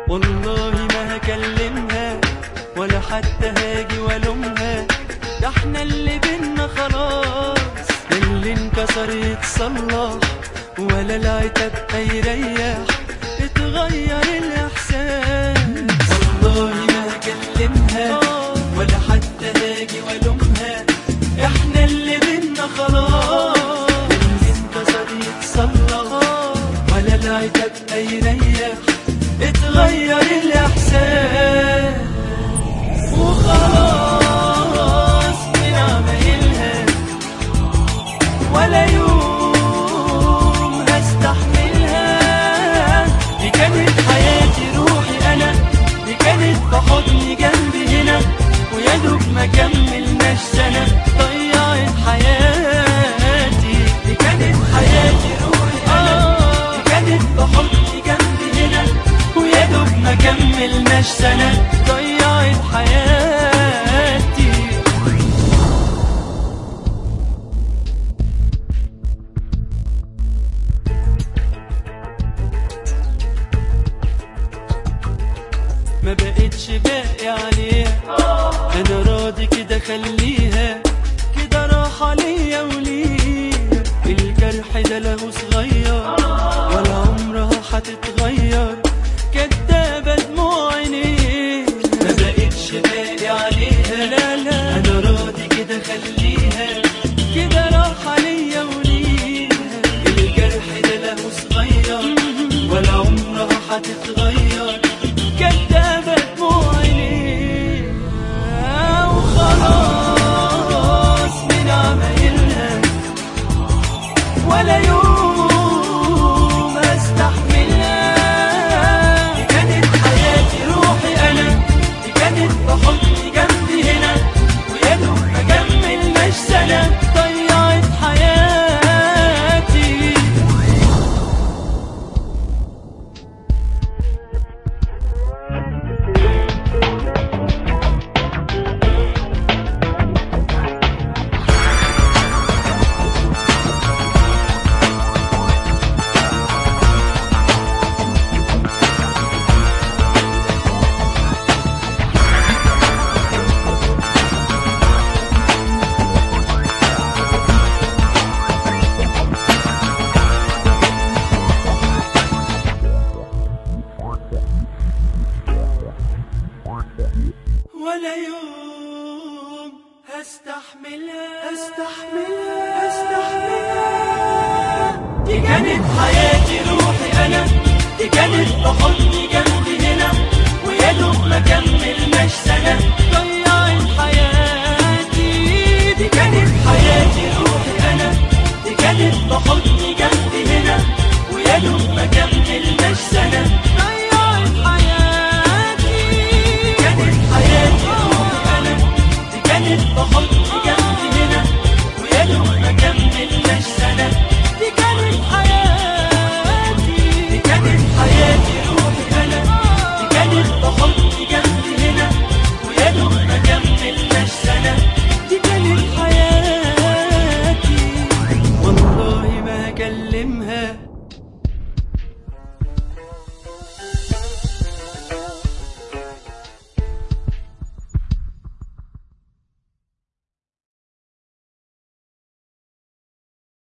والله ما هكلمها ولا حتى هاجي والومها، ده احنا اللي بينا خلاص، اللي انكسر يتصلح ولا العتاب هيريح، اتغير الاحساس. والله ما هكلمها ولا حتى هاجي والومها، احنا اللي بينا خلاص، اللي انكسر يتصلح ولا العتاب هيريح، اتغير الاحساس. وخلاص من عمايلها ولا يوم هستحملها، دي كانت حياتي روحي انا، دي كانت بحضني جنبي هنا، ويا دوب ما كملناش سنة ضيعت حياتي. دي كانت حياتي روحي انا، دي كانت بحضني جنبي هنا، ويا دوب ما كملناش سنة ضيعت حياتي. ما بقتش باقي عليها، انا راضي كده خليها كده، راحة ليا وليها، الجرح ده له صغير ولا عمرها هتتغير، كدابة دموع عينيه. ما بقتش باقي عليها، لا لا انا راضي كده خليها كده، راحة ليا وليها، الجرح ده له صغير ولا عمرها هتتغير، كدابة دموع عينيها. وخلاص من عمايلها ولا يوم استحملها، دي كانت حياتي روحي انا، دي كانت بحضني جنبي هنا، ويا دوب ما كملناش سنة ضيعت حياتي. ولا يوم هستحملها، دي كانت حياتي روحي أنا،